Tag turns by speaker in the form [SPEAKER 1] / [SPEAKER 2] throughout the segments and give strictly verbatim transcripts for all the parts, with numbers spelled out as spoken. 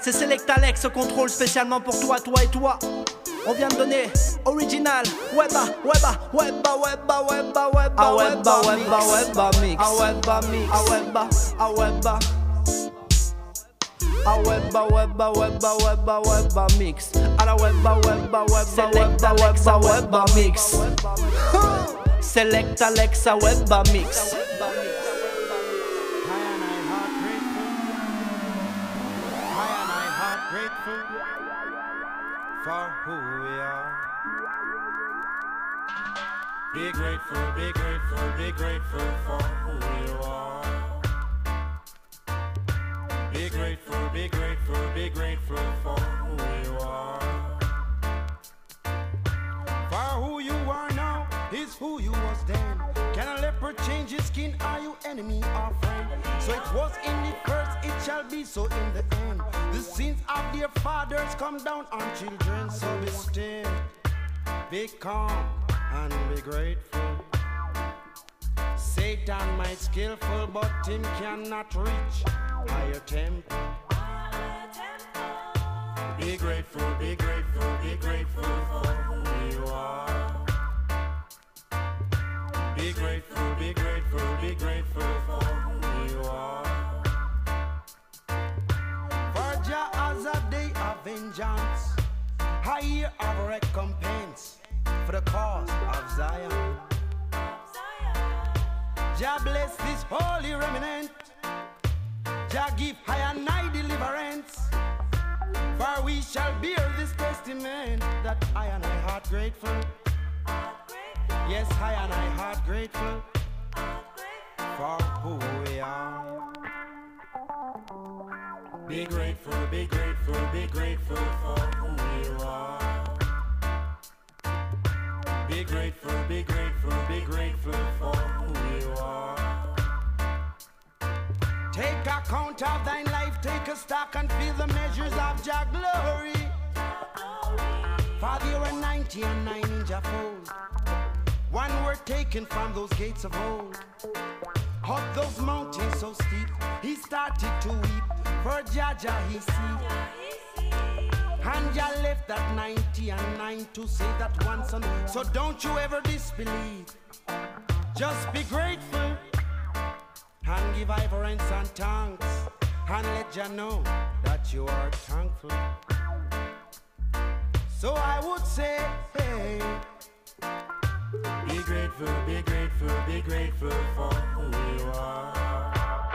[SPEAKER 1] C'est Select Alex au contrôle spécialement pour toi, toi et toi. On vient de donner original, weba, weba, weba, weba, weba, weba, ah weba, weba, weba mix, ah weba mix, ah weba, ah weba, ah weba, weba, weba, weba, weba mix, ah la weba, weba, weba, weba, weba, weba mix. Select Alexa weba mix.
[SPEAKER 2] For who we are. Be grateful, be grateful, be grateful for who you are. Be grateful, be grateful, be grateful for who you are. For who you are now is who you was then. Can a leopard change his skin? Are you enemy or friend? So it was in the first, it shall be so in the end. The sins of their fathers come down on children. So be still, be calm, and be grateful. Satan might skillful, but him cannot reach higher temple. Be grateful, be grateful, be grateful for who you are. Be grateful, be grateful, be grateful for who you are. For Jah has a day of vengeance, a year of recompense for the cause of Zion. Jah bless this holy remnant, Jah give high and high deliverance. For we shall bear this testament that I and I heart grateful. Yes, I and I heart grateful for who we are. Be grateful, be grateful, be grateful for who you are. Be grateful, be grateful, be grateful for who you are. Take account of thine life, take a stock and feel the measures of Jah glory. For there were ninety and nine in Jah fold. One word taken from those gates of old. Up those mountains so steep, he started to weep. For Jah Jah he see. And Jah left that ninety and nine to save that one son. So don't you ever disbelieve. Just be grateful and give reverence and thanks, and let Jah know that you are thankful. So I would say, hey, be grateful, be grateful, be grateful for who you are.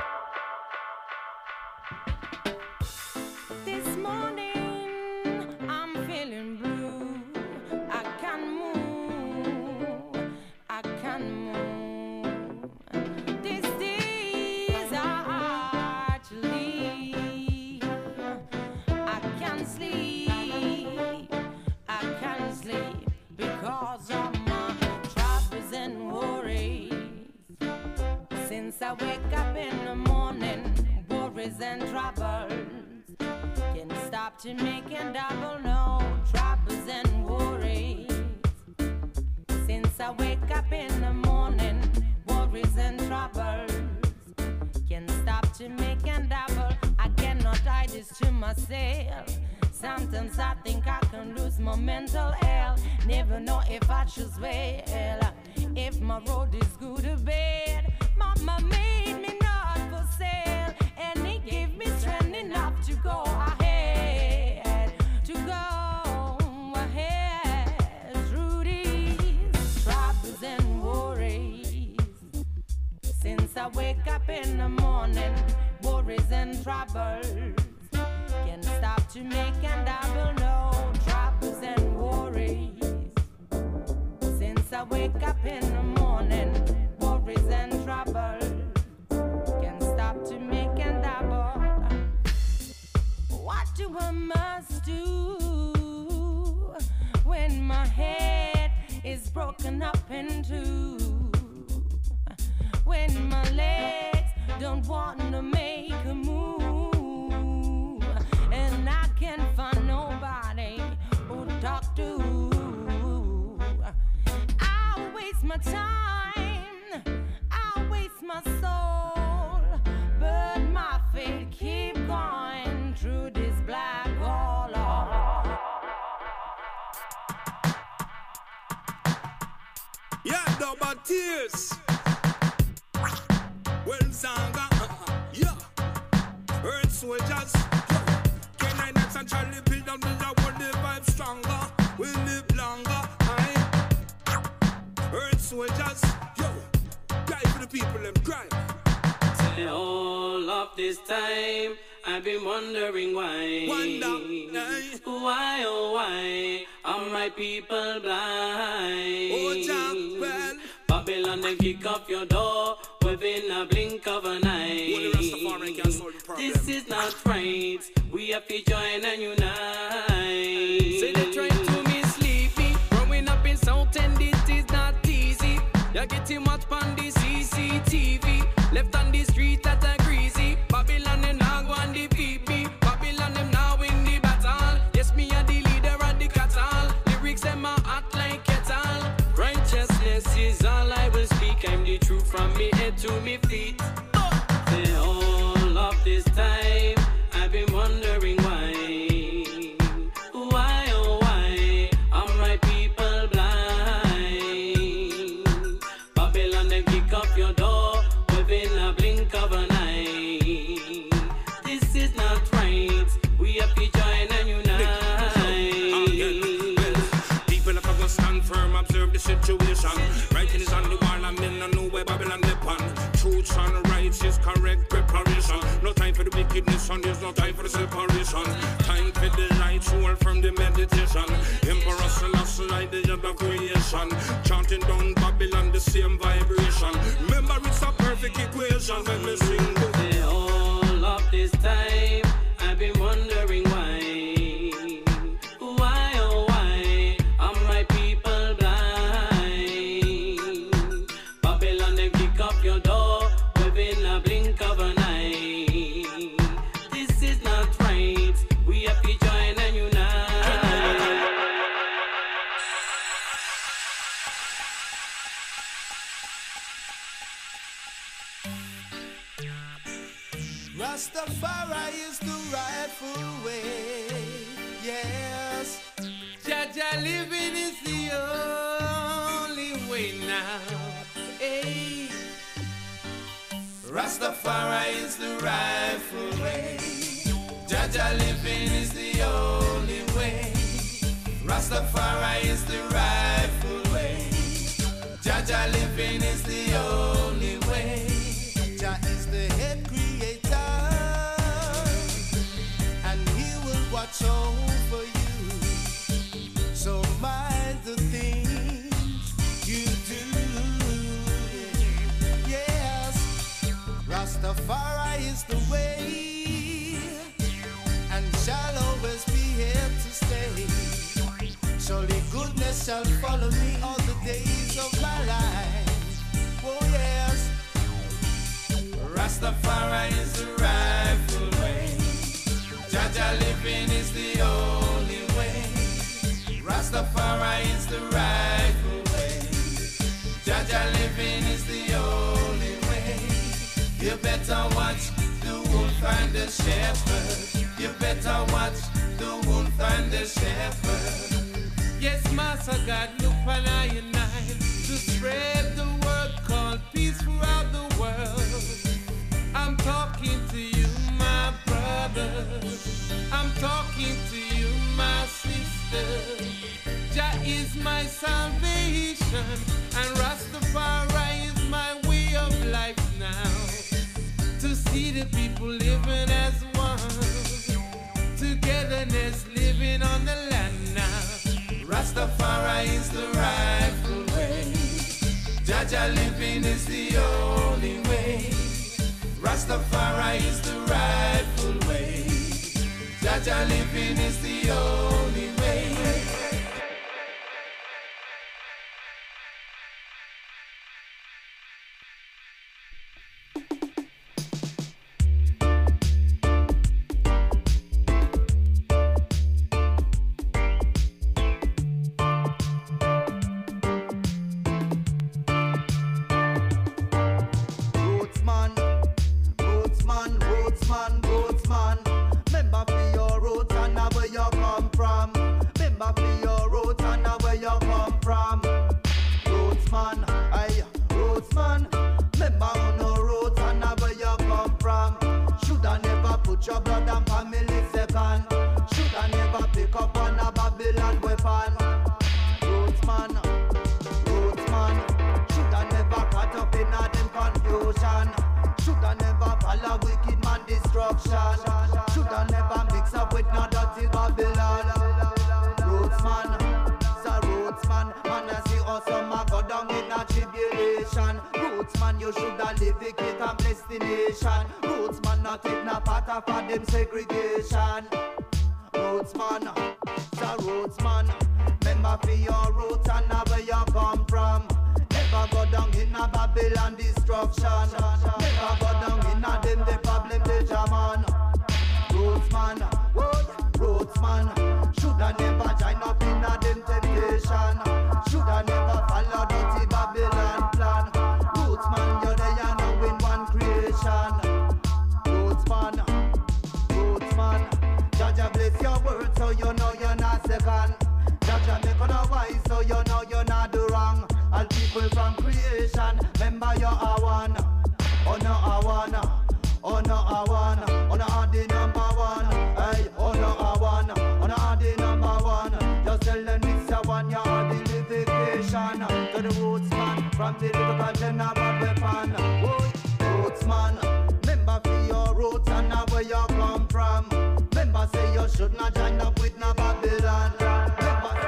[SPEAKER 3] This morning I'm feeling blue. I can move, I can move. These days are hard to leave. I can sleep, I can sleep because of my troubles and worries. Since I wake up in the morning, worries and troubles can't stop to making double, no troubles and worries. Since I wake up in the morning, worries and troubles can't stop to making double. I cannot hide this to myself. Sometimes I think I can lose my mental health. Never know if I choose well. If my road is good or bad. Mama made me not for sale, and he gave me strength enough to go ahead, to go ahead through these troubles and worries. Since I wake up in the morning, worries and troubles can't stop to make and double, no troubles and worries. Since I wake up in the morning, worries and troubles can't stop to make and double. What do I must do when my head is broken up in two? When my legs don't want to make a move, and I can't find nobody who talk to. I'll waste my time, I'll waste my soul, but my faith keep going through this black.
[SPEAKER 4] double tears. Well, Zanga, yeah. Earth soldiers, yeah. K nine X and Charlie build on build a world, the vibe stronger. We live longer, aye. Earth soldiers, yo. Die for the people, them cry.
[SPEAKER 5] Say all of this time, I've been wondering why.
[SPEAKER 4] Wonder, aye.
[SPEAKER 5] Why, oh why, are my people blind?
[SPEAKER 4] Oh, Jack, well.
[SPEAKER 5] Babylon, they kick off your door within a blink of an eye. This is not right. We have to join and unite.
[SPEAKER 6] Say they try to mislead me. Growing up in South End, it is not easy. You're getting much on the C C T V. Left on the street that are greasy. Babylon and now go and defeat me. Babylon them now in the battle. Yes, me are the leader of the cattle. Lyrics them are hot like kettle. Righteousness is all I will speak. I'm the truth from me head to me feet.
[SPEAKER 5] Say all of this time, I've been wondering why. Why, oh why, are my people blind? Babylon, they kick off your door within a blink of an eye. This is not right. We have to join and unite.
[SPEAKER 4] People have to stand firm, observe the situation. Writing is on the wall, and men know where Babylon depend. Truth and rights is correct preparation. No time for the wickedness, and there's no time for the separation. Time for the light soul from the meditation. Emperor Selassie, like the end of creation. Chanting down Babylon, the same vibration. Remember, it's a perfect equation when we sing.
[SPEAKER 5] Say all of this time, I've been wondering why. Why, oh why, are my people blind? Babylon, they kick off your door within a blink of an eye. This is not right. We have to join and unite.
[SPEAKER 2] Rastafari is the rightful way. Yes,
[SPEAKER 6] Jaja living is the only way now. Hey.
[SPEAKER 2] Rastafari is the rightful way. Jaja living is the only way. Rastafari is the rightful way. Jaja living is the only way. Jah is the head creator, and he will watch over you. So mind the things you do. Yes, Rastafari is the way, and shall always be here to stay. Surely goodness shall follow me all the days of my life. Oh yes, Rastafari is the rightful way. Jaja living is the only way. Rastafari is the rightful way. Jaja living is the only way. You better watch the wolf and the shepherd. You better watch the wolf and the shepherd.
[SPEAKER 6] Yes, Master God, look on I and I to spread the word called peace throughout the world. I'm talking to you, my brother. I'm talking to you, my sister. Jah is my salvation, and Rastafari is my way of life now. To see the people living as one, togetherness living on the land now.
[SPEAKER 2] Rastafari is the rightful way. Jaja living is the only way. Rastafari is the rightful way. Jaja living is the only way. Remember for your roots and where you come from. Remember for
[SPEAKER 7] put your blood and family second. Shoulda never pick up on a Babylon weapon. Roots man, roots man. Shoulda never caught up in a them confusion. Shoulda never follow wicked man destruction. Shoulda never mix up with no dirty Babylon. Roots man, so roots man. Man I see us some a go down in a tribulation. Roots man, you shoulda live it and bless the nation. Roots man, not take no part of a them segregation. Roots man, so roots man. Remember for your roots and now where you come from. Never go down in a Babylon destruction. Never go down in a them the problem the German. Roots man, what? Roots man. Shoulda never join up in a them temptation. Shoulda never follow dirty Babylon plan. Roots man, you're there now in one creation. Roots man, roots man. Jaja bless your word so you know you're not second. Jaja make other wise so you know you're not do wrong. All people from creation, remember you are one. Oh no, I wanna. Oh no, I wanna. Oh no, I the number one. Hey, oh no, I wanna. Oh no, I the number one. Just tell them it's a one. You are the litigation. To the roots man, from the little them a bad weapon. Oh, roots man, remember for your roots and now where you come from. Remember say you should not join up with no Babylon. Remember.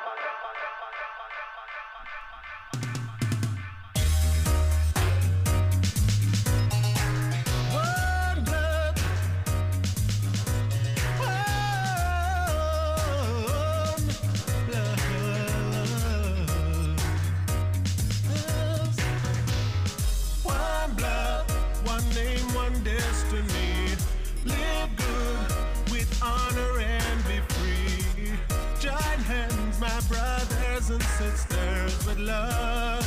[SPEAKER 6] And sisters with love,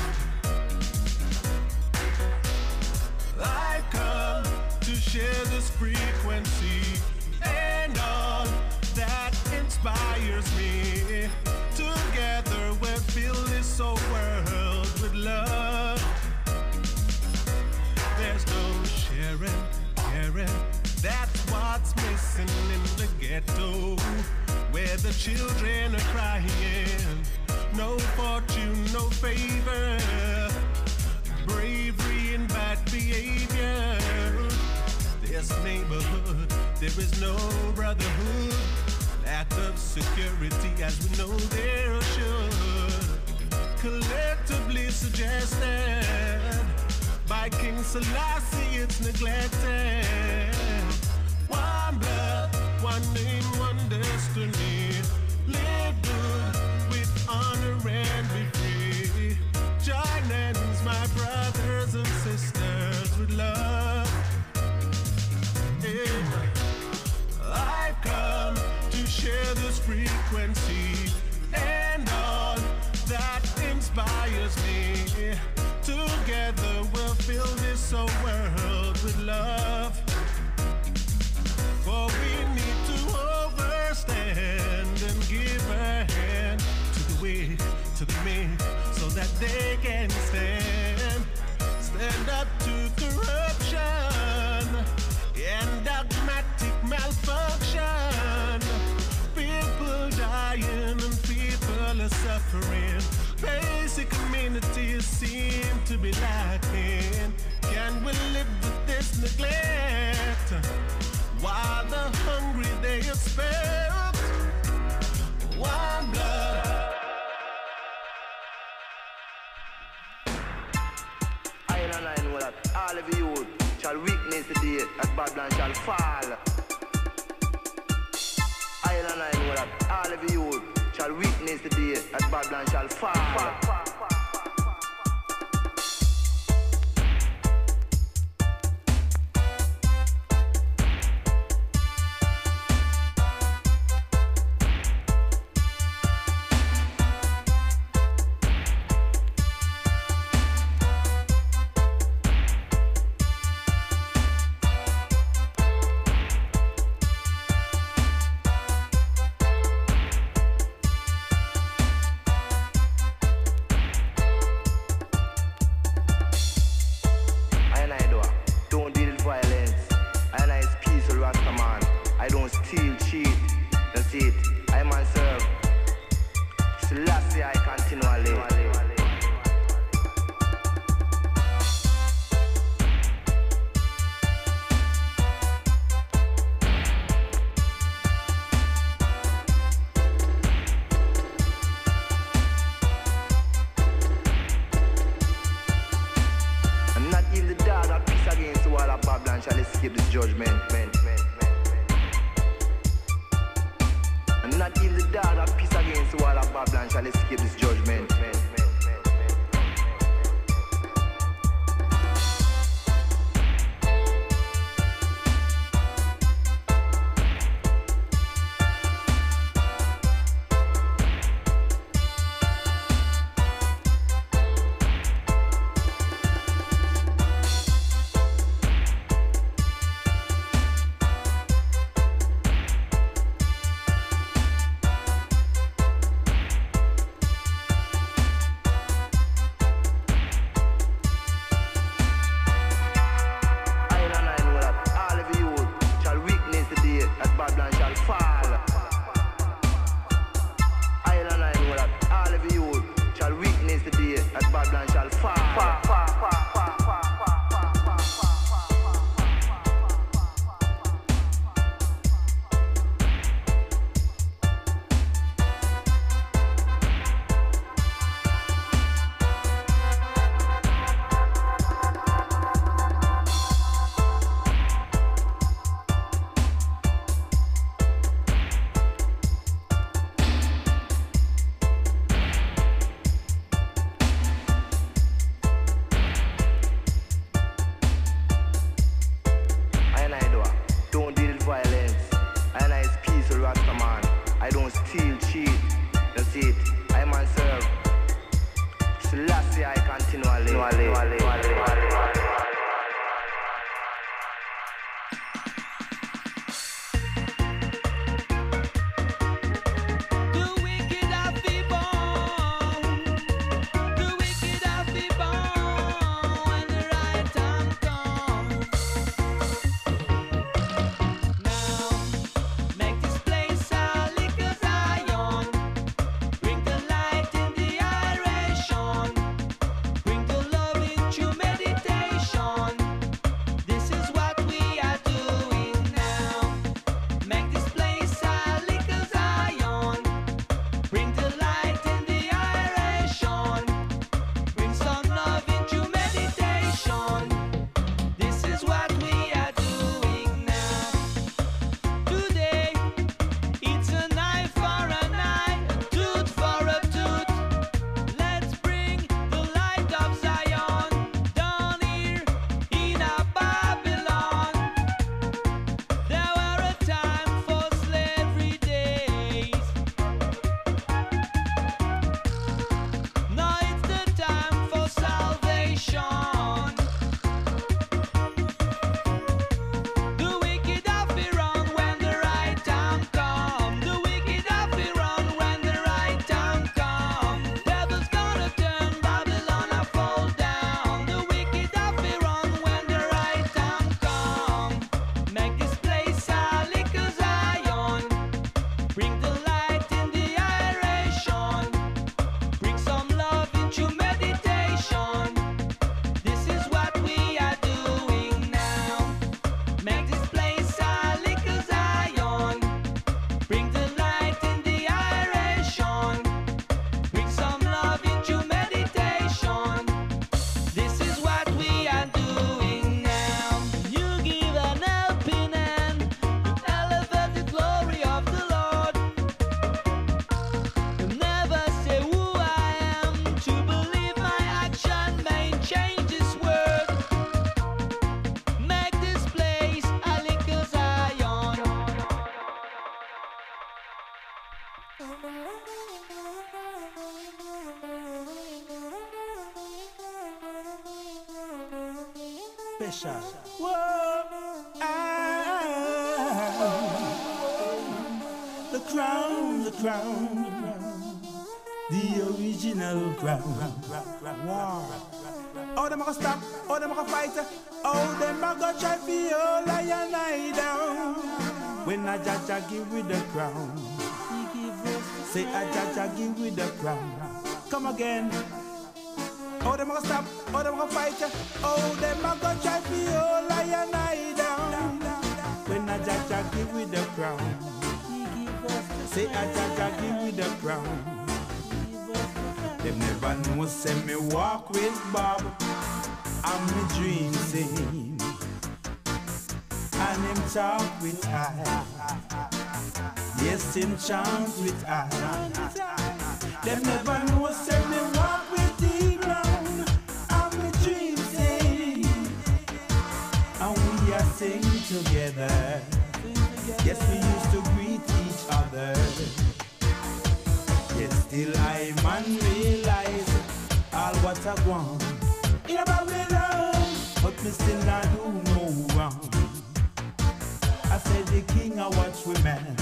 [SPEAKER 6] I come to share this frequency and all that inspires me. Together we'll fill this whole world with love. There's no sharing, caring. That's what's missing in the ghetto, where the children are crying. No fortune, no favor, bravery and bad behavior. This neighborhood, there is no brotherhood. Lack of security as we know there should. Collectively suggested by King Selassie, it's neglected. One blood, one name, one destiny. Live good with honor and be free. Join hands, my brothers and sisters, with love. Yeah. I've come to share this frequency and all that inspires me. Together we'll fill this whole world with love. For we need to overstand and give a hand to the weak, to the meek, so that they can stand. Stand up to corruption and dogmatic malfunction. People dying and people are suffering. Basic amenities seem to be lacking. Can we live with this neglect while the hungry they expect? One blood.
[SPEAKER 8] I and I know that all of you shall witness the day that Babylon shall fall. I and I know that all of you shall witness the day that Babylon shall fall. fall, fall, fall. cheat. That's it. I man serve. Selassie I continually. Shall escape this judgment, men, men, men, and not even the dog that peace against the wall of Babylon shall escape this judgment, men, men, men,
[SPEAKER 9] Special. Whoa, ah, the crown, the crown, the original crown. Wow. Oh, them a go stop, oh, them a go fight, oh, them a go try for you, lie and lie down. When a Jaja give with the crown, say a Jaja give with the crown. Come again. Oh, them gonna stop. Oh, them gonna fight. Oh, them gonna try for you, lion eye down. When a Jaja give with the crown, say a Jaja give with the crown. Them never know, say me walk with Bob, and me dream sing, and him talk with I. Yes, him chant with I. Them never know, say me walk with D-Brown, and me dream sing, and we are sing together. Yes, we used to greet each other. Yes, still I man realize all what I want in a Babylon, but me still not do no wrong. I said the king I watch women.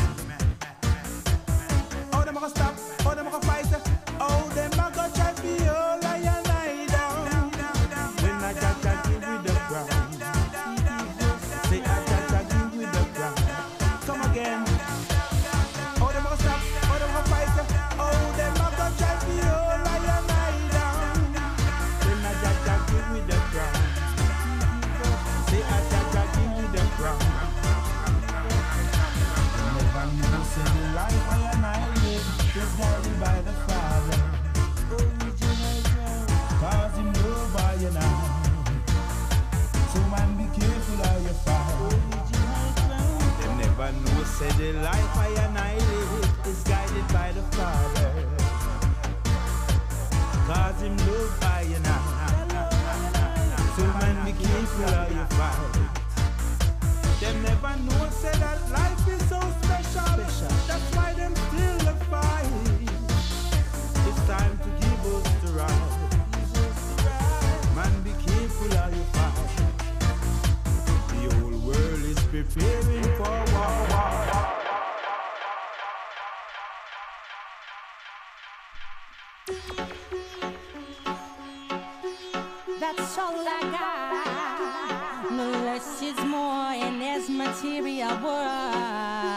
[SPEAKER 9] Oh, them a go stop, oh, them a go fight, oh, them a go try for you, lion eye down. When I got to give with the crown, say I got to give with the crown. Come again. Oh, them a go stop, oh, them a go fight, oh, them a go try for you, lion eye down. When I got to give with the crown, say I got to give with the crown. Never know, say the life I and I live is guided by the Father. Cause him know by you now. So man, be careful how you fall. Them never know, say the life I and I live is guided by the Father. Cause him know by you now. So man, be careful how you fall. Them never know, say that life is so special. That's why them still the fight. It's time to give us the right. Man, be careful how you fight. The whole world is preparing for war.
[SPEAKER 3] That's all I got. No less is more in this material world.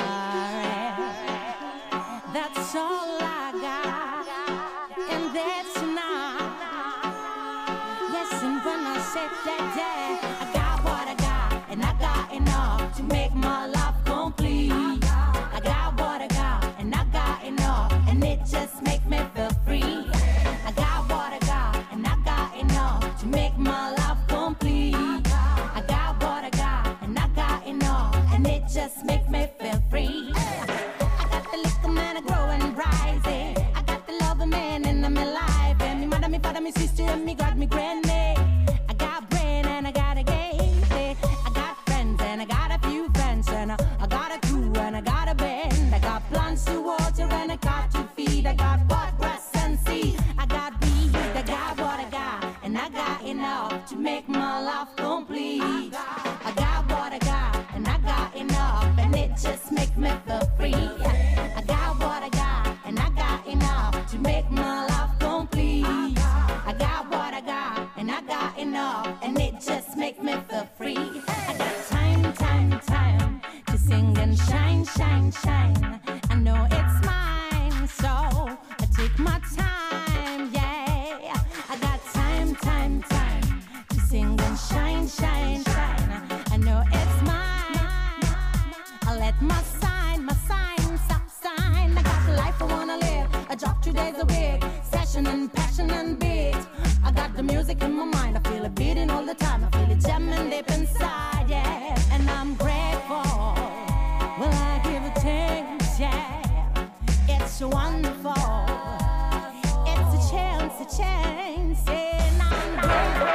[SPEAKER 3] That's all I got, and that's enough. Yes, and when I said that day, I got what I got, and I got enough to make my life complete. I got what I got, and I got enough, and it just make me feel free. I got what I got, and I got enough to make my life complete. I got what I got, and I got enough, and it just make me feel free. I got the little man a growing, rising. I got the lover man in my life, and me mother, me father, me sister, and me God, me granny. I got brain and I got a game. I got friends and I got a few friends, and I, I got a crew and I got a band. I got plants to water and I got to feed. I got what grass and seed. I got weed. I got what I got, and I got enough to make my life complete. I got what I got, and I got enough, and it just make me feel free. I got what I got, and I got enough to make my life complete. I got what I got, and I got enough, and it just make me feel free. I got time, time, time to sing and shine, shine, shine. I know it's mine, so I take my time, yeah. I got time, time, time to sing and shine, shine, shine. I know it's mine. I let my sign, my sign, stop sign. I got the life I wanna live. I drop two days a week, session and passion and beat. I got the music in my mind. I feel it beating all the time. I feel it jamming deep inside, yeah. And I'm grateful. Well, I give it thanks, yeah. It's wonderful. It's a chance, a chance, and I'm grateful.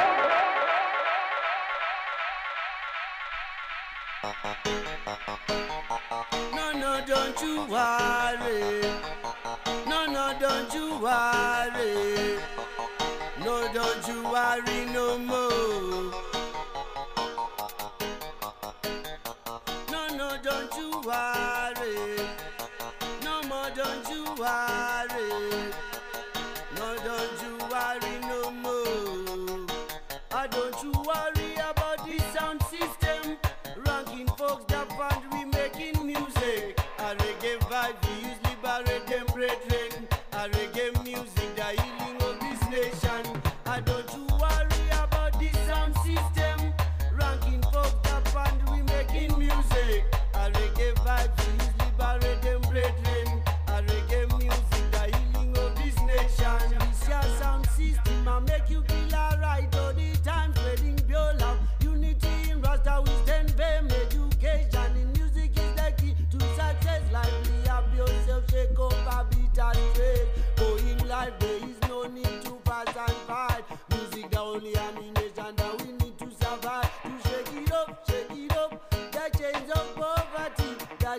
[SPEAKER 2] No, no, don't you worry. No, no, don't you worry. No, don't you worry no more. No, no, don't you worry. No more, don't you worry. No, don't you worry no more. Ah, don't you worry about the sound system. Ranking folks that band we making music.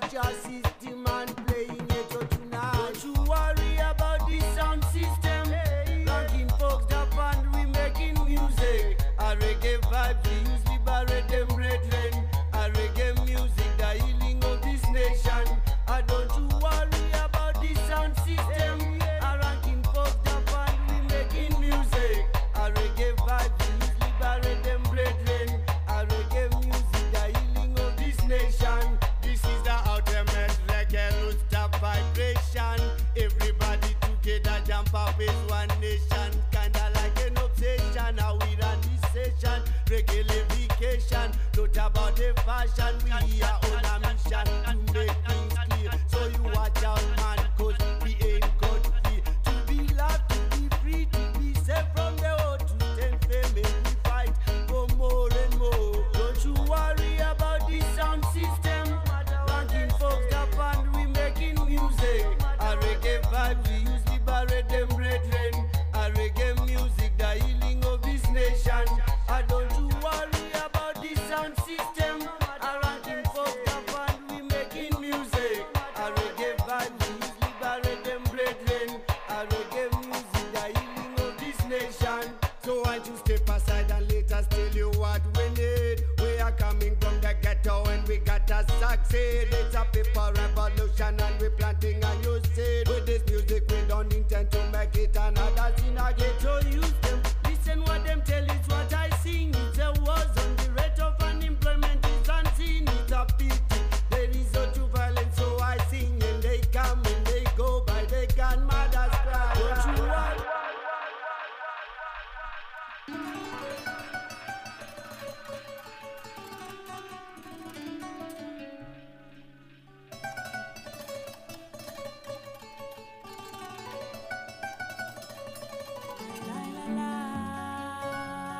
[SPEAKER 2] Jah system and playing it out tonight. Don't you worry about the sound system. Ranking folks up and we making music. A reggae vibe, we use liberate them brethren. A reggae music, the healing of this nation. I don't you worry about the sound system. A ranking folks up and we making music. A reggae vibe, we use liberate them brethren. A reggae music, the healing of this nation. This is the ultimate reggae rooster vibration. Everybody together jump up as one nation. Kinda like an obsession. How we run this session. Reggae levication. Not about the fashion. We are on a mission to make things clear. So you watch out, man, cause we ain't got free. To be loved, to be free, to be safe from the old. To stand firm and we fight for more and more. Don't you worry about the sound system. Ranking folks up and we making music. A reggae vibe, we use liberate them brethren. A reggae music, the healing of this nation. I don't you worry about the sound system. A ranking folks up and we making music. A reggae vibe, we use liberate them brethren. A reggae music, the healing of this nation. So why you step aside and let us tell you what we need. We are coming from the ghetto and we gotta succeed. It's a people revolution and we planting a new seed. With this music we don't intend to make it another sin again. So use them, listen what them tell is what I sing. It's a war zone, the rate of unemployment is unseen. It's a pity, there is no true violence. So I sing and they come and they go by the grandmother's cry. Don't you want?
[SPEAKER 3] La la la.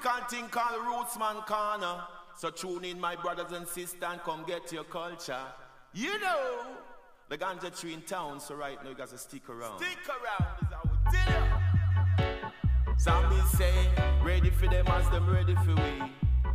[SPEAKER 10] African thing called Rootsman Corner. So tune in, my brothers and sisters, and come get your culture. You know, the ganja tree in town, so right now you guys stick around. Stick around is how we did it. Zombies say, ready for them as them ready for we.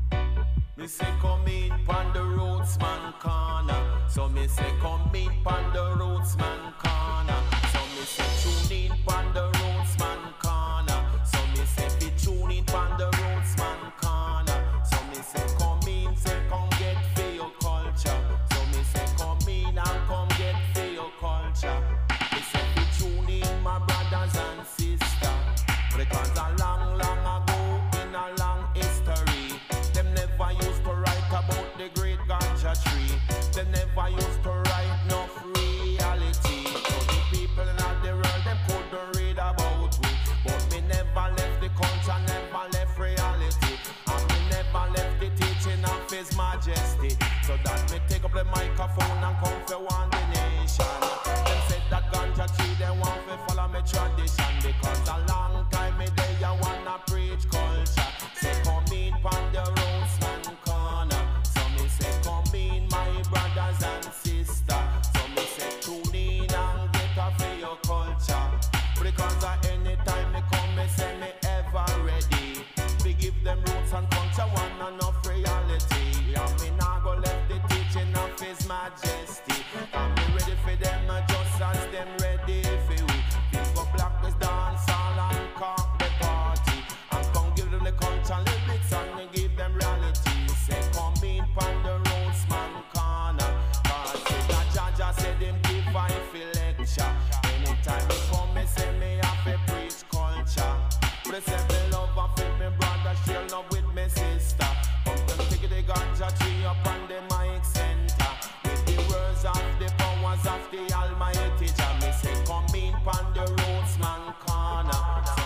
[SPEAKER 10] Me say come in pon the Rootsman Corner. So me say come in pon the Rootsman Corner. So me say tune in pon the Rootsman Corner. So me say be tune in pon the Rootsman Corner. So me say come in, say come get for your culture. So me say come in and come get for your culture. Me say be tune in, my brothers and sisters, because a long, long ago in a long history, them never used to write about the great ganja tree. They never used to write enough reality. So the people in the world, them couldn't read about we. But me never left the culture, never left reality. And me never left the teaching of His Majesty. So that me take up the microphone and come for one the nation. Them said that ganja tree, they want to follow me tradition. Because a long time me there, you wanna preach culture. Say come in pon the Rootsman Corner. So me say come in, my brothers and sisters. So me say tune in and get off for your culture. Because at any time me come, me say me ever ready. We give them roots and culture, one enough reality. And me nah go left the teaching of His Majesty. And me ready for them uh, just as them ready for we. People black this dance all and cock the party. And come give them the culture lyrics and me give them reality. Say come in pon the Rootsman Corner. Cause say that Jaja said him give I feel lecture. Anytime me come me say me have to preach culture. But they say me love and feel me brother, share love with me sister. Come to take the ganja tree up on the mic center. With the words of the powers of the Almighty Jah, me say come in pon the Rootsman Corner.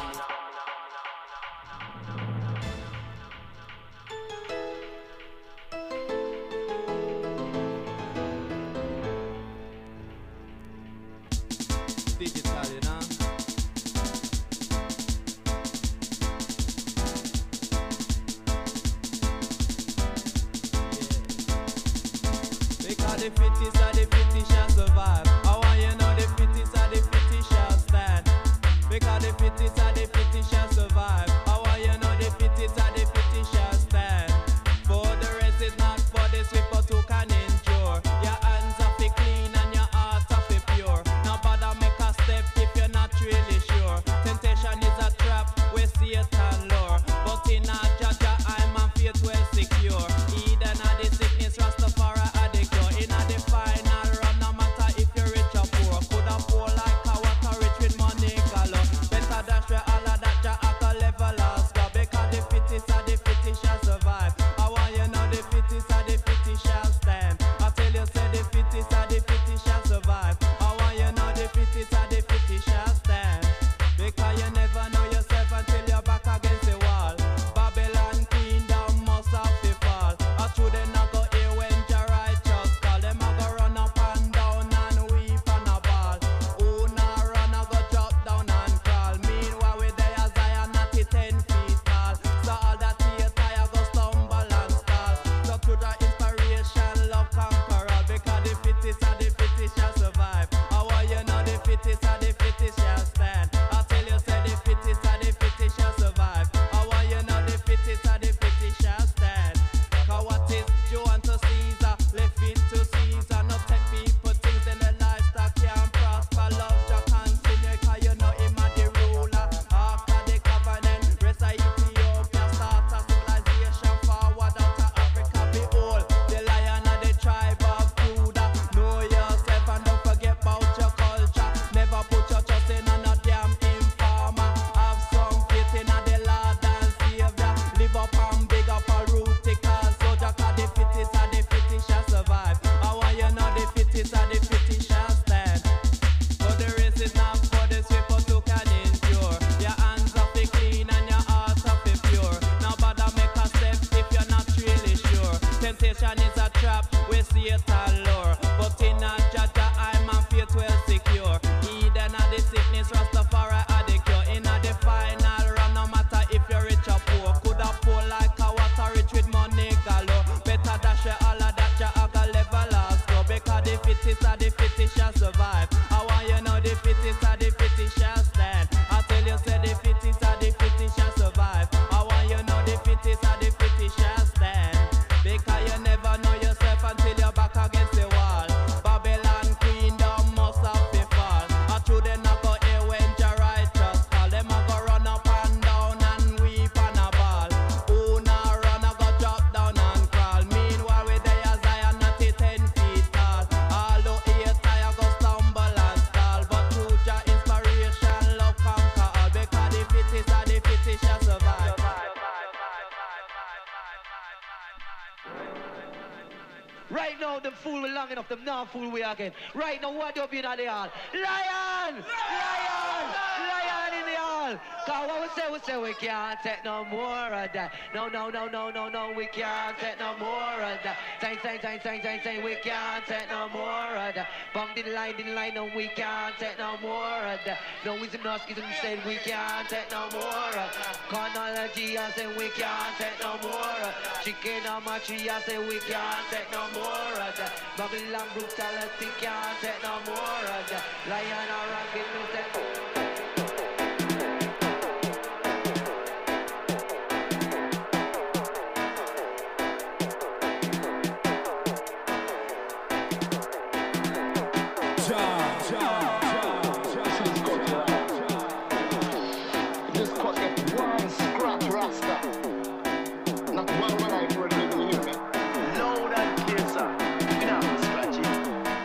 [SPEAKER 1] Digital, you know. Because the fittest are the fittest shall survive. I want you know the fittest are the fittest shall stand. Because the fittest are the fittest shall survive. I want you know the fittest are the fittest shall stand. For the rest is not for the swift but who can endure. Your hands are fi clean and your heart are fi pure. Now bother make a step if you're not really sure. Temptation is a trap where Satan lure. But in a Jaja I'm a faith well secure. Eden are the sickness, Rastafari are the cure. In a the final run, no matter if you're rich or poor. Coulda poor like a water rich with money galore. Better dash where all of that ja at a level of score. Because the fittest are fittest are the fittest shall survive. I want you know the fittest are the fittest shall stand. I tell you say the fittest are the fittest shall survive. I want you know the fittest are the fittest shall stand. Because you never know yourself until you're back against the wall. Babylon kingdom must have to fall. I true them not go here when your righteous call. Them a go run up and down and weep and a ball. Who now run a go drop down and crawl. Meanwhile we there as I am not a ten feet tall. Although here I go stumble and stall. But through your inspiration love conquer all. Because the fittest are the fittest shall survive.
[SPEAKER 7] Right now, them fool we long enough, them not fool we again. Right now, what you been at the hall? Lion! Lion! Lion in the hall! Cause what we say, we say we can't take no more of that. No, no, no, no, no, no, we can't take no more of that. Say, say, say, say, say, say, we can't take no more of that. Bang the line, the line, no, we can't take no more of that. No wisdom, no schism, said we can't take no more of that. Chronology, I say we can't take no more of that. Chicken on my tree, I say we can't take no more. More of that. Babylon brutality can't take no more of that. Lion or rocket music.
[SPEAKER 8] Just cut it one scratch rasta. Not one when I heard it, you hear me? Loud and clear, sir. You know how to scratch it.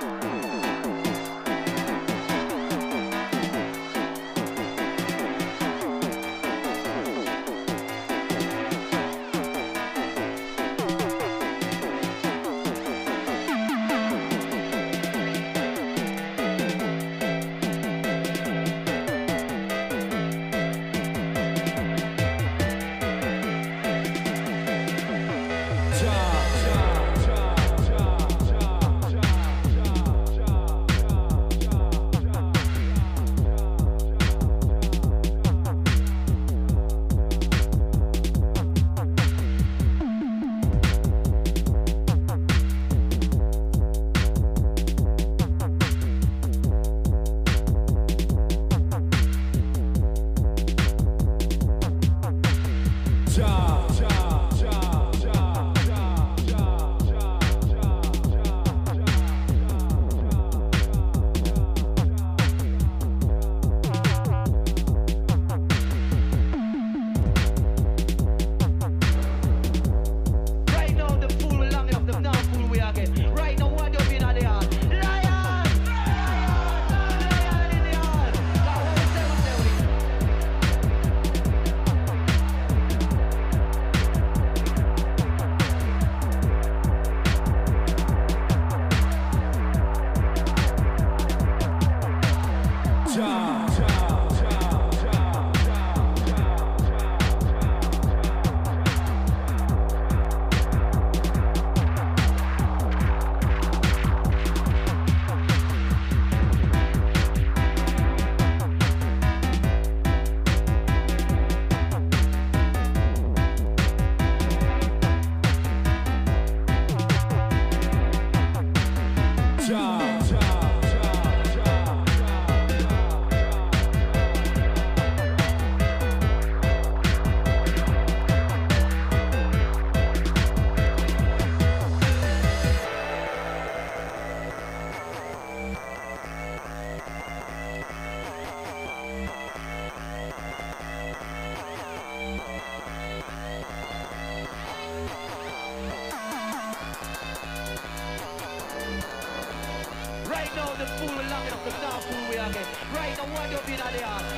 [SPEAKER 7] Right now, the fool will long enough to not fool we again. Right now, what you been at the yard?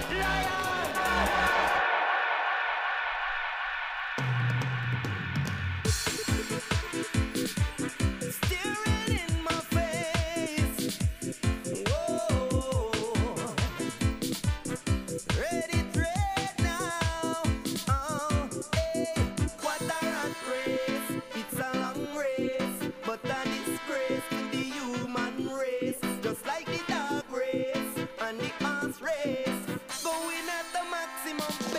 [SPEAKER 7] Lion!
[SPEAKER 2] Going at the maximum.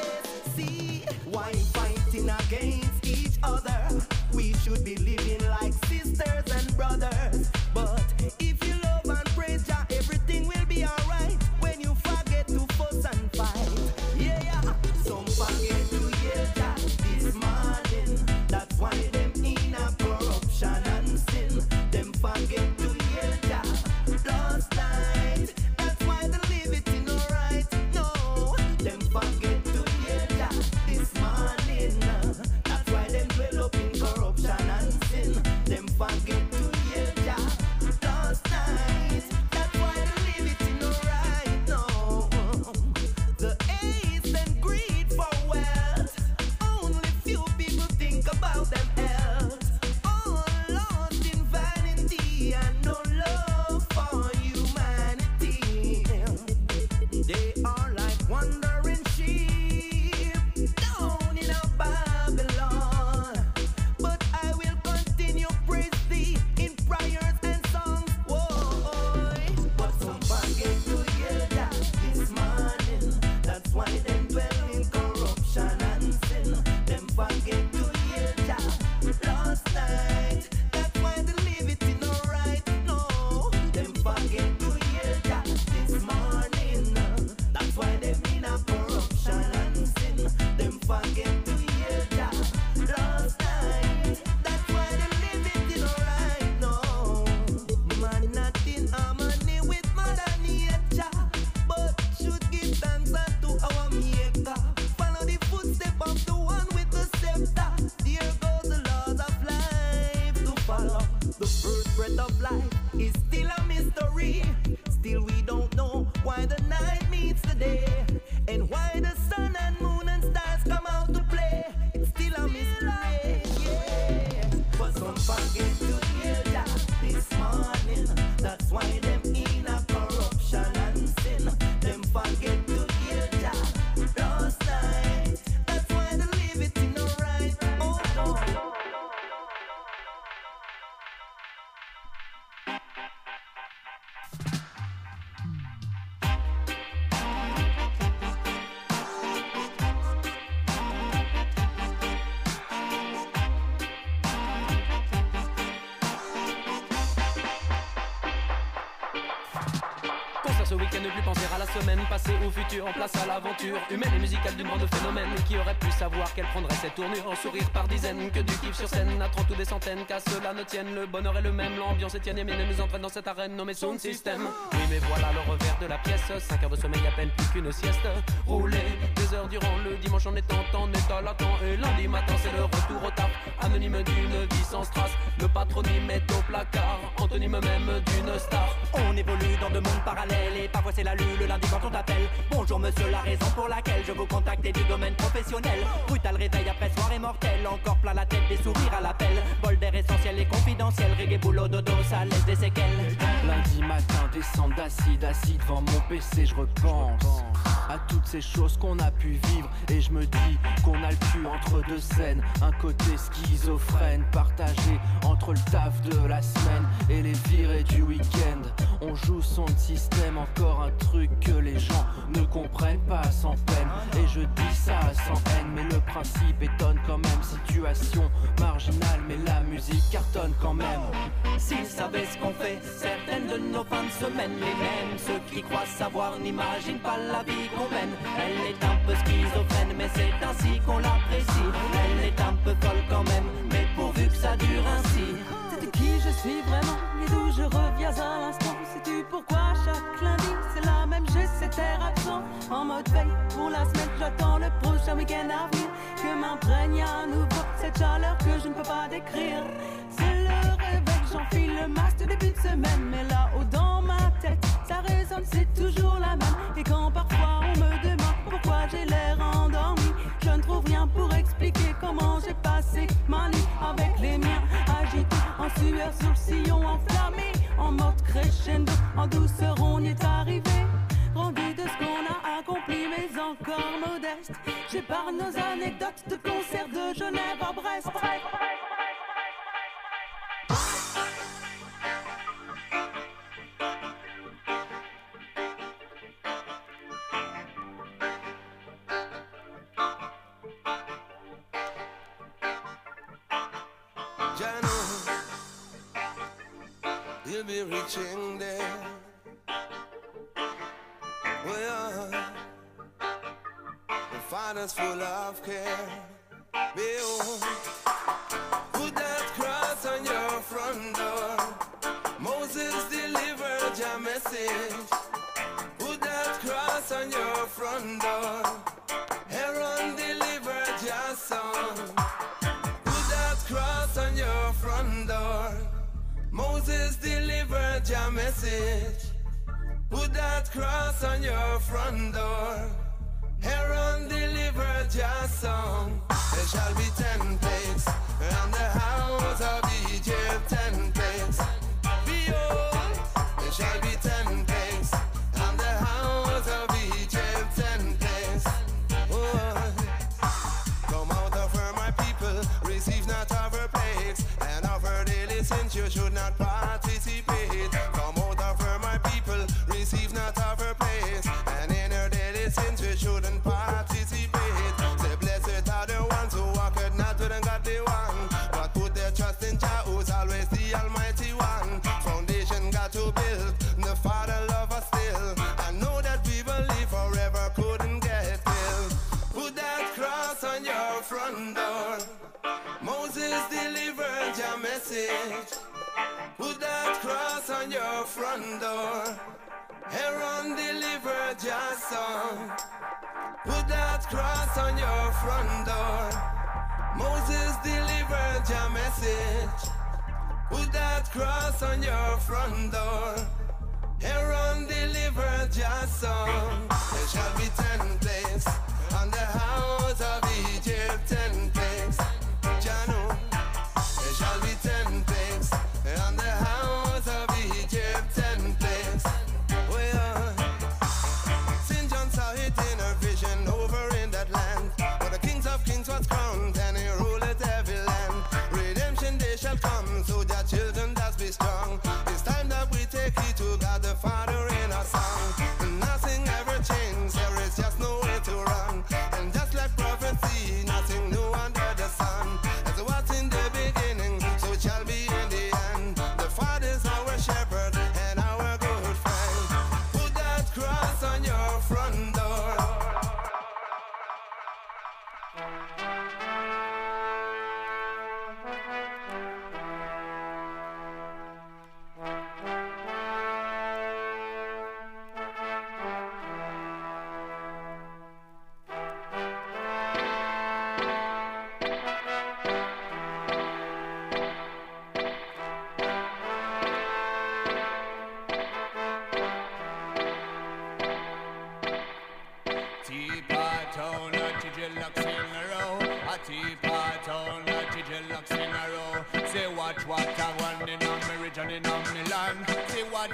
[SPEAKER 11] ce week-end, ne plus penser à la semaine passée au futur, en place à l'aventure humaine et musicale d'une bande de phénomènes. Qui aurait pu savoir qu'elle prendrait cette tournure, en sourire par dizaines, que du kiff sur scène, à trente ou des centaines, qu'à cela ne tienne, le bonheur est le même, l'ambiance est tienne et mine nous entraîne dans cette arène nommée Sound System. Oui mais voilà le revers de la pièce, cinq heures de sommeil à peine plus qu'une sieste. Rouler deux heures durant le dimanche en étant en état latent, et lundi matin c'est le retour au taf, anonyme d'une vie sans strass. Le patronyme est au placard, antonyme même d'une star.
[SPEAKER 1] On évolue dans deux mondes parallèles et parfois c'est la lue le lundi quand on t'appelle. Bonjour monsieur, la raison pour laquelle je vous contacte est du domaine professionnel. Brutal réveil après soirée mortelle, encore plein la tête des sourires à l'appel. Bol d'air essentiel et confidentiel, reggae boulot dodo, ça laisse des séquelles.
[SPEAKER 12] Lundi matin, descente d'acide, assis devant mon P C, je repense à toutes ces choses qu'on a pu vivre. Et je me dis qu'on a le cul entre deux scènes, un côté schizophrène partagé entre le taf de la semaine et les virées du week-end. On joue son système, encore un truc que les gens ne comprennent pas sans peine. Et je dis ça sans haine, mais le principe étonne quand même. Situation marginale, mais la musique cartonne quand même.
[SPEAKER 1] S'ils savaient ce qu'on fait, certaines de nos fins de semaine, les mêmes, ceux qui croient savoir n'imaginent pas la vie qu'on mène. Elle est un peu schizophrène, mais c'est ainsi qu'on l'apprécie. Elle est un peu folle quand même, mais pourvu que ça dure ainsi.
[SPEAKER 3] Sais-tu qui je suis vraiment et d'où je reviens à l'instant? Sais-tu pourquoi chaque lundi c'est la même, j'ai cet air absent? En mode veille pour la semaine, j'attends le prochain week-end à venir, que m'imprègne à nouveau cette chaleur que je ne peux pas décrire. C'est le réveil, j'enfile le masque de début de semaine, mais là-haut dans ma tête, ça résonne, c'est toujours la même. Et quand parfois on me demande pourquoi j'ai l'air endormi, je ne trouve rien pour expliquer comment j'ai passé ma nuit avec les miens agités, en sueur sur le sillon enflammé, en mode crescendo, en douceur on y est arrivé. Rendu de ce qu'on a accompli, mais encore modeste, j'épargne nos anecdotes de concerts de Genève à Brest.
[SPEAKER 6] You'll be reaching there. Well, the Father's full of care. Behold, put that cross on your front door. Moses delivered your message. Put that cross on your front door. Aaron delivered your son. Put that cross on your front door. Moses delivered your message. Put that cross on your front door. Aaron delivered your song. There shall be ten plagues around the house of Egypt, ten plagues. Behold, there shall be ten plagues around the house of Egypt, ten plagues. Oh, come out of her, my people, receive not of her plagues, and of her daily sins you should not participate. Come out of her, my people, receive not of her praise, and in her daily sins we shouldn't participate. Say blessed are the ones who walk not with the godly one, but put their trust in Jah, who's always the Almighty One. Foundation got to build, the Father love us still. I know that we believe forever couldn't get killed. Put that cross on your front door. Moses delivered your message. Put that cross on your front door. Aaron delivered your son. Put that cross on your front door. Moses delivered your message. Put that cross on your front door. Aaron delivered your son. There shall be ten plagues on the house of Egypt, ten plagues. Janu, there shall be ten plagues on the house of Egypt, ten plagues. Well, Saint John saw it in a vision over in that land, where the kings of kings was crowned and he ruleth every land. Redemption day shall come, so that children does be strong. It's time that we take it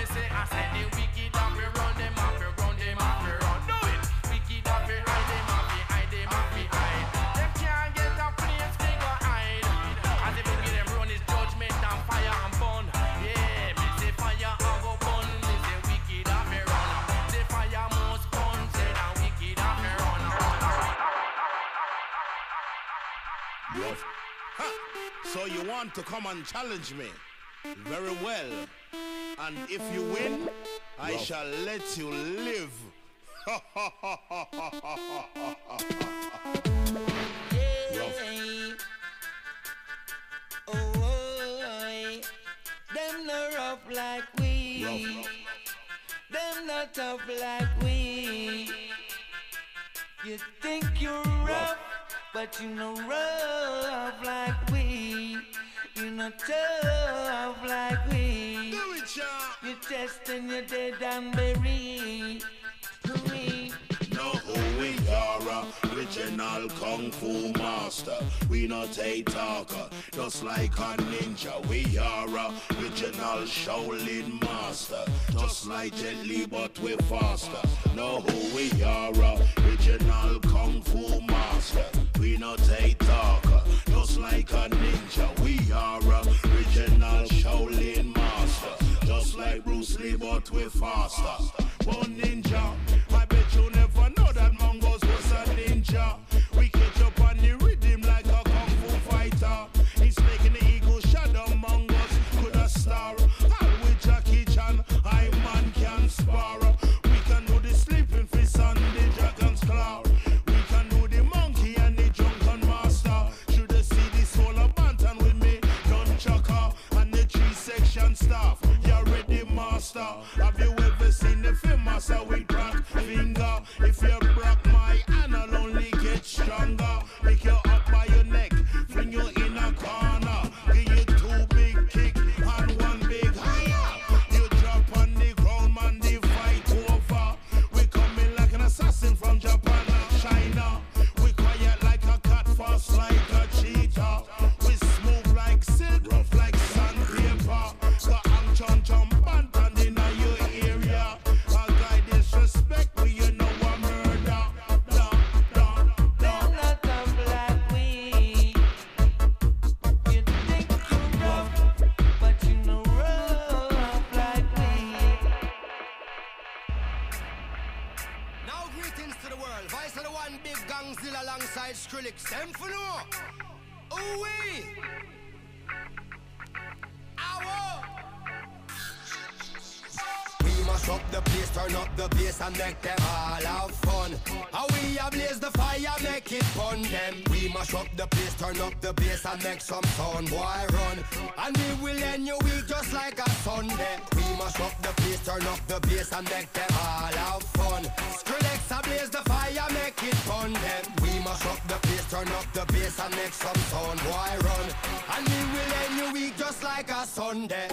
[SPEAKER 13] Me say I said the wicked have to run them have to run them have to run. Do it. Wicked have to hide them have to hide them have to hide. Them can't get a place they go hide. As if we give them run is judgment and fire and burn. Yeah, me say fire and go burn. Me say wicked have to run. Say fire must burn. Say that wicked have to run.
[SPEAKER 14] Rough. Ha! So you want to come and challenge me? Very well. And if you win, I
[SPEAKER 15] Rough.
[SPEAKER 14] shall let you live.
[SPEAKER 16] Yeah. Oh, oh, them not rough like we.
[SPEAKER 14] Rough.
[SPEAKER 16] Them not tough like we. You think you're rough, but you know rough like we. You not tough like we.
[SPEAKER 14] Do it, Sean.
[SPEAKER 16] You testing your dead and buried. We.
[SPEAKER 14] Know who we are, original kung fu master. We not a talker, just like a ninja. We are original Shaolin master, just like Jet Li, but we faster. Know who we are, original kung fu master. We not a talker, just like a ninja. We are original Shaolin master, just like Bruce Lee, but we faster. One ninja, I bet you never know that Mongols was a ninja. We catch up on the rhythm like a kung fu fighter. He's making the eagle shadow. Mongols could a star. All with Jackie Chan, I man can spar. We can do the sleeping fist and the dragon's claw. We can do the monkey and the drunken master. Should have see the solar bantan with me, nunchaka and the three section staff. You ready, master? Have you ever seen the film master with crack finger? If you broke my hand, I'll only get stronger. Make you up by your neck, fling you in a corner. Give you two big kick and one big higher. You drop on the ground, man, the fight over. We coming like an assassin from Japan and China. We quiet like a cat, fast like a cheetah. We smooth like silk, rough like sandpaper. Got ang chon chon bantan in your area. A guy disrespect we, you know a murder. Da, da,
[SPEAKER 16] Them
[SPEAKER 14] da.
[SPEAKER 16] not tough like we. You think you're rough, but you know rough like we.
[SPEAKER 2] Now greetings to the world. Vice of the one big gangzilla alongside Skrillex. Them for no. Ooh wee. Ow. We mash up the place, turn up the bass and make them all have fun. How we ablaze the fire, make it fun them. We mash up the place, turn up the bass and make some sound, boy run. And we will end your week just like a Sunday. We mash up the place, turn up the bass and make them all have fun. Skrillex ablaze the fire, make it fun them. We mash up the place, turn up the bass and make some sound, boy run. And we will end your week just like a Sunday.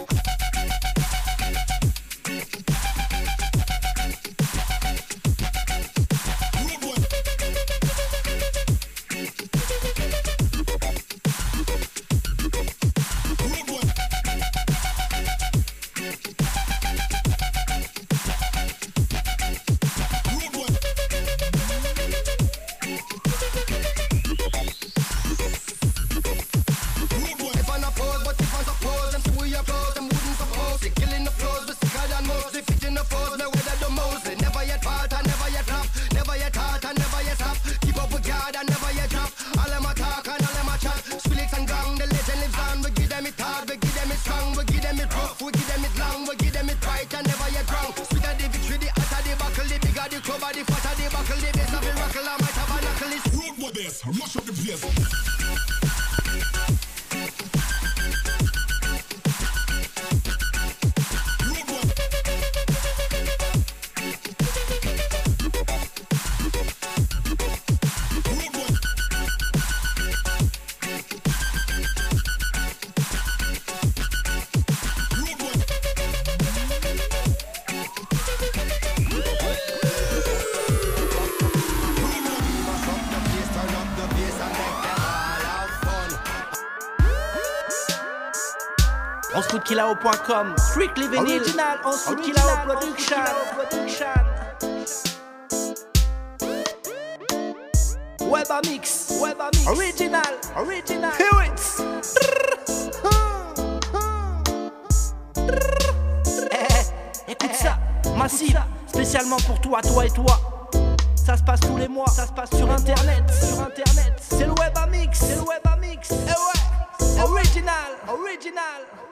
[SPEAKER 2] If I'm not pose, but if I'm suppose, them see we applause, them wouldn't suppose. They killing the flows, we sicker than most. They fit in the foes, no weather the most. They never yet part and never yet flop, never yet hard and never yet stop. Keep up with guard and never yet drop. All them a talk and all them a chat. Skrillex and gang, the legend lives on. We give them it hard, we give them it strong, we give them it rough, we give them it long, we give them it right and never yet wrong. Sweeter the victory, the hotter the buckle, the bigger the cover, the fatter the buckle, the best of the rockle, I might have a knuckle. It's
[SPEAKER 15] Road with this, mash up the place.
[SPEAKER 2] Mash up the place, turn up the bass and make them
[SPEAKER 1] foodkillao point com. Strictly vinyl. Original on Foodkillao Production. Weba Mix. Weba Mix. Original. Original. Hear it. Eh, écoute ça. Massive. Spécialement pour toi, toi et toi. Ça se passe tous les mois, ça se passe sur internet, sur internet. C'est le Weba Mix, c'est le Weba Mix. Eh ouais, original, original.